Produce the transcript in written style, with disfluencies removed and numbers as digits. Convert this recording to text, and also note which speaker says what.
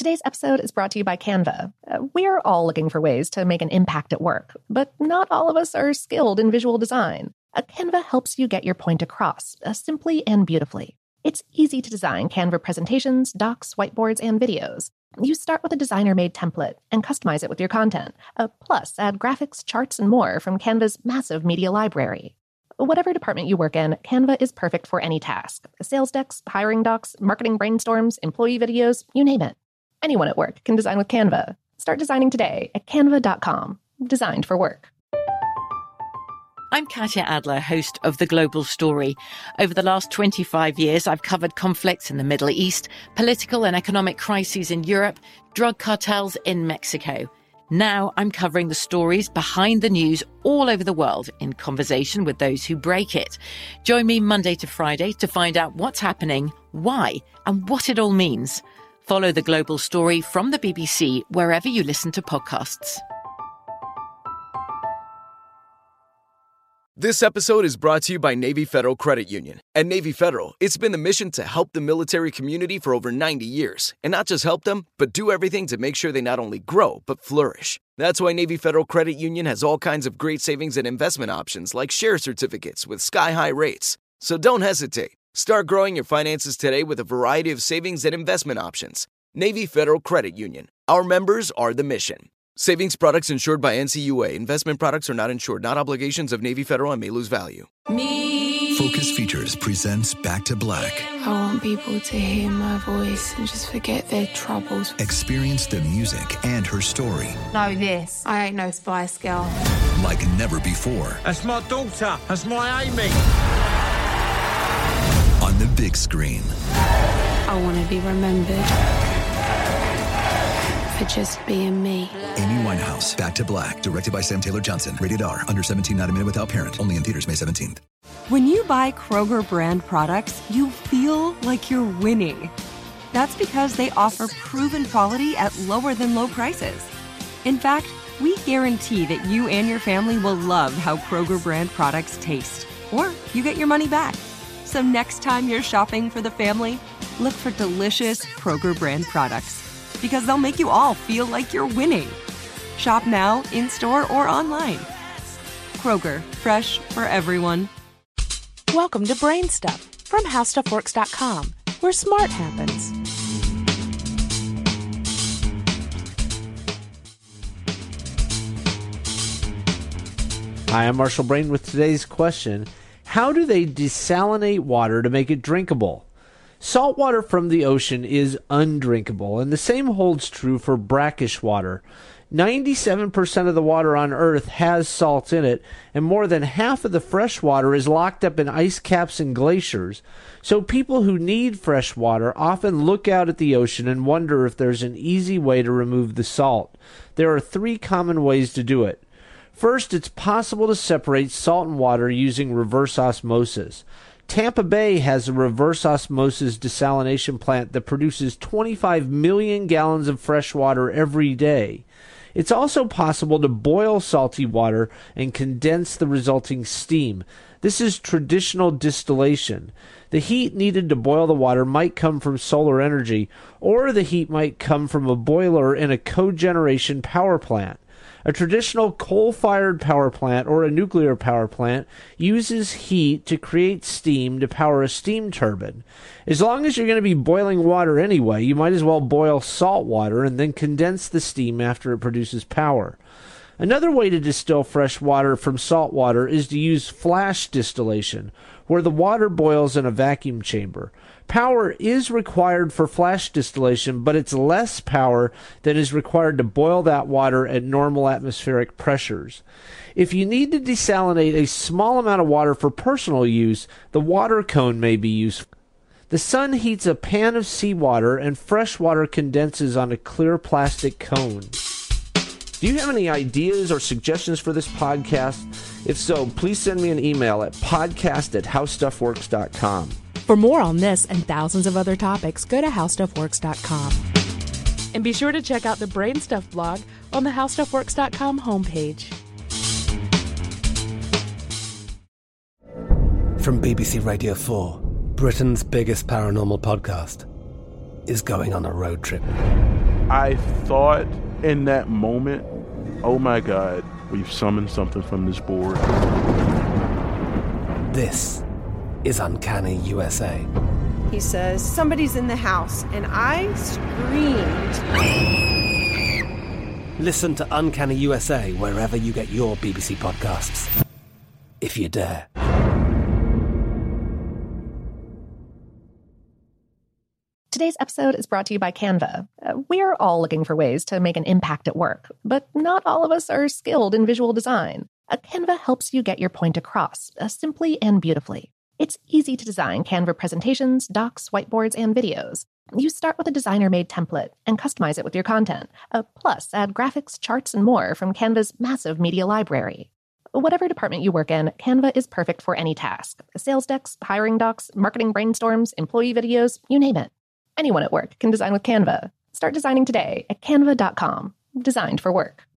Speaker 1: Today's episode is brought to you by Canva. We're all looking for ways to make an impact at work, but not all of us are skilled in visual design. Canva helps you get your point across, simply and beautifully. It's easy to design Canva presentations, docs, whiteboards, and videos. You start with a designer-made template and customize it with your content. Plus, add graphics, charts, and more from Canva's massive media library. Whatever department you work in, Canva is perfect for any task. Sales decks, hiring docs, marketing brainstorms, employee videos, you name it. Anyone at work can design with Canva. Start designing today at canva.com. Designed for work.
Speaker 2: I'm Katya Adler, host of The Global Story. Over the last 25 years, I've covered conflicts in the Middle East, political and economic crises in Europe, drug cartels in Mexico. Now I'm covering the stories behind the news all over the world in conversation with those who break it. Join me Monday to Friday to find out what's happening, why, and what it all means. Follow The Global Story from the BBC wherever you listen to podcasts.
Speaker 3: This episode is brought to you by Navy Federal Credit Union. At Navy Federal, it's been the mission to help the military community for over 90 years. And not just help them, but do everything to make sure they not only grow, but flourish. That's why Navy Federal Credit Union has all kinds of great savings and investment options like share certificates with sky-high rates. So don't hesitate. Start growing your finances today with a variety of savings and investment options. Navy Federal Credit Union. Our members are the mission. Savings products insured by NCUA. Investment products are not insured, not obligations of Navy Federal and may lose value.
Speaker 4: Focus Features presents Back to Black.
Speaker 5: I want people to hear my voice and just forget their troubles.
Speaker 4: Experience the music and her story.
Speaker 5: Know this, I ain't no Spice Girl.
Speaker 4: Like never before.
Speaker 6: That's my daughter. That's my Amy.
Speaker 4: On the big screen.
Speaker 5: I want to be remembered for just being me.
Speaker 4: Amy Winehouse, Back to Black, directed by Sam Taylor Johnson. Rated R, under 17, not a minute without parent. Only in theaters May 17th.
Speaker 7: When you buy Kroger brand products, you feel like you're winning. That's because they offer proven quality at lower than low prices. In fact, we guarantee that you and your family will love how Kroger brand products taste, or you get your money back. So next time you're shopping for the family, look for delicious Kroger brand products, because they'll make you all feel like you're winning. Shop now, in-store, or online. Kroger, fresh for everyone.
Speaker 8: Welcome to Brain Stuff from HowStuffWorks.com, where smart happens.
Speaker 9: Hi, I'm Marshall Brain with today's question. How do they desalinate water to make it drinkable? Salt water from the ocean is undrinkable, and the same holds true for brackish water. 97% of the water on Earth has salt in it, and more than half of the fresh water is locked up in ice caps and glaciers. So people who need fresh water often look out at the ocean and wonder if there's an easy way to remove the salt. There are 3 common ways to do it. First, it's possible to separate salt and water using reverse osmosis. Tampa Bay has a reverse osmosis desalination plant that produces 25 million gallons of fresh water every day. It's also possible to boil salty water and condense the resulting steam. This is traditional distillation. The heat needed to boil the water might come from solar energy, or the heat might come from a boiler in a cogeneration power plant. A traditional coal-fired power plant or a nuclear power plant uses heat to create steam to power a steam turbine. As long as you're going to be boiling water anyway, you might as well boil salt water and then condense the steam after it produces power. Another way to distill fresh water from salt water is to use flash distillation, where the water boils in a vacuum chamber. Power is required for flash distillation, but it's less power than is required to boil that water at normal atmospheric pressures. If you need to desalinate a small amount of water for personal use, the water cone may be useful. The sun heats a pan of seawater and fresh water condenses on a clear plastic cone. Do you have any ideas or suggestions for this podcast? If so, please send me an email at podcast@howstuffworks.com.
Speaker 8: For more on this and thousands of other topics, go to HowStuffWorks.com. And be sure to check out the Brain Stuff blog on the HowStuffWorks.com homepage.
Speaker 10: From BBC Radio 4, Britain's biggest paranormal podcast is going on a road trip.
Speaker 11: I thought in that moment, oh my God, we've summoned something from this board.
Speaker 10: This is Uncanny USA.
Speaker 12: He says, somebody's in the house, and I screamed.
Speaker 10: Listen to Uncanny USA wherever you get your BBC podcasts, if you dare.
Speaker 1: Today's episode is brought to you by Canva. We're all looking for ways to make an impact at work, but not all of us are skilled in visual design. Canva helps you get your point across, simply and beautifully. It's easy to design Canva presentations, docs, whiteboards, and videos. You start with a designer-made template and customize it with your content. Plus, add graphics, charts, and more from Canva's massive media library. Whatever department you work in, Canva is perfect for any task. Sales decks, hiring docs, marketing brainstorms, employee videos, you name it. Anyone at work can design with Canva. Start designing today at canva.com. Designed for work.